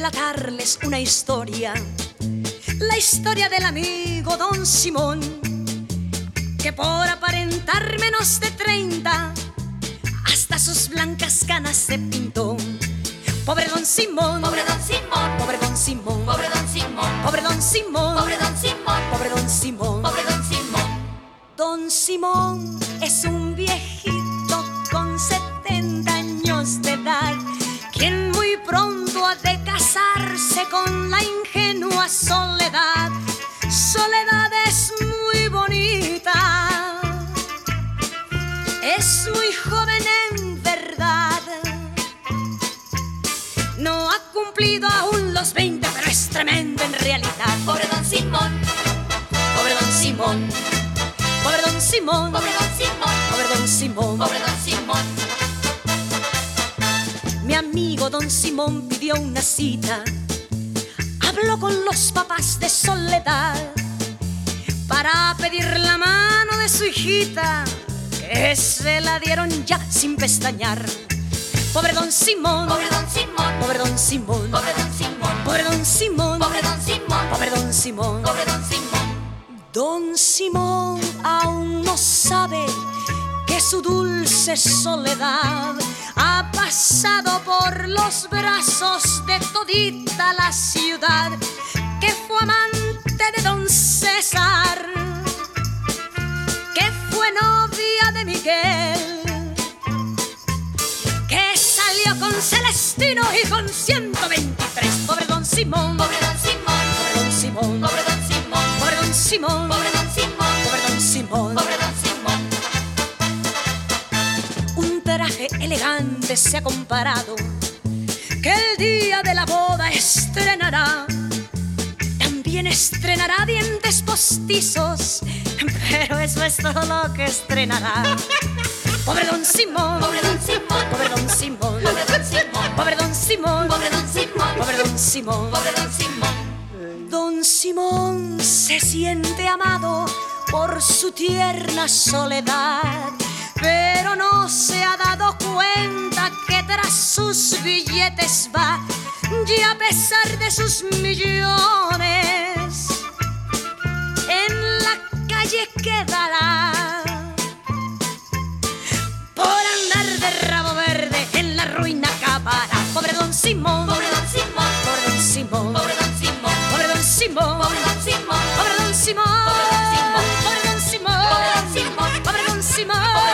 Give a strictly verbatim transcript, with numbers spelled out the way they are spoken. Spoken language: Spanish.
relatarles una historia, la historia del amigo Don Simón, que por aparentar menos de treinta, hasta sus blancas canas se pintó. Pobre Don Simón, pobre Don Simón, pobre Don Simón, pobre Don Simón, pobre Don Simón, pobre Don Simón, pobre Don Simón, pobre Don Simón. Don Simón es un viejito con setenta años de edad, quien muy pronto ha de casarse con la ingenua Soledad. Soledad es muy bonita, es muy joven en verdad. No ha cumplido aún los veinte, pero es tremenda en realidad. Pobre Don Simón, Pobre Don Simón, pobre Don Simón, pobre Don Simón, pobre Don Simón. pobre Don Simón. Mi amigo Don Simón pidió una cita, habló con los papás de Soledad para pedir la mano de su hijita, que se la dieron ya sin pestañear. Pobre Don Simón, Pobre Don Simón, pobre Don Simón, pobre Don Simón, pobre Don Simón, pobre Don Simón, pobre Don Simón. pobre Don Simón. Don Simón aún no sabe que su dulce Soledad ha pasado por los brazos de todita la ciudad, que fue amante de Don César, que fue novia de Miguel, que salió con Celestino y con ciento veintitrés. Pobre Don Simón, Pobre Don Simón, pobre Don Simón, pobre Don Simón, pobre Don Simón, pobre Don Simón, pobre Don Simón. pobre Don Simón. Un traje elegante se ha comparado, que el día de la boda estrenará. También estrenará dientes postizos, pero eso es todo lo que estrenará. Pobre Don Simón, Pobre Don Simón, pobre Don Simón, pobre Don Simón, pobre Don Simón, pobre Don Simón, pobre Don Simón. pobre Don Simón. Don Simón se siente amado por su tierna Soledad, pero no se ha dado cuenta que tras sus billetes va, y a pesar de sus millones, en la calle quedará por andar de rabo verde, en la ruina acabará. Pobre Don Simón, Pobre Don Simón, pobre Don Simón, pobre Don Simón, pobre Don Simón, pobre Don Simón, pobre Don Simón, pobre Don Simón, pobre Don Simón, pobre Don Simón, pobre Don Simón, pobre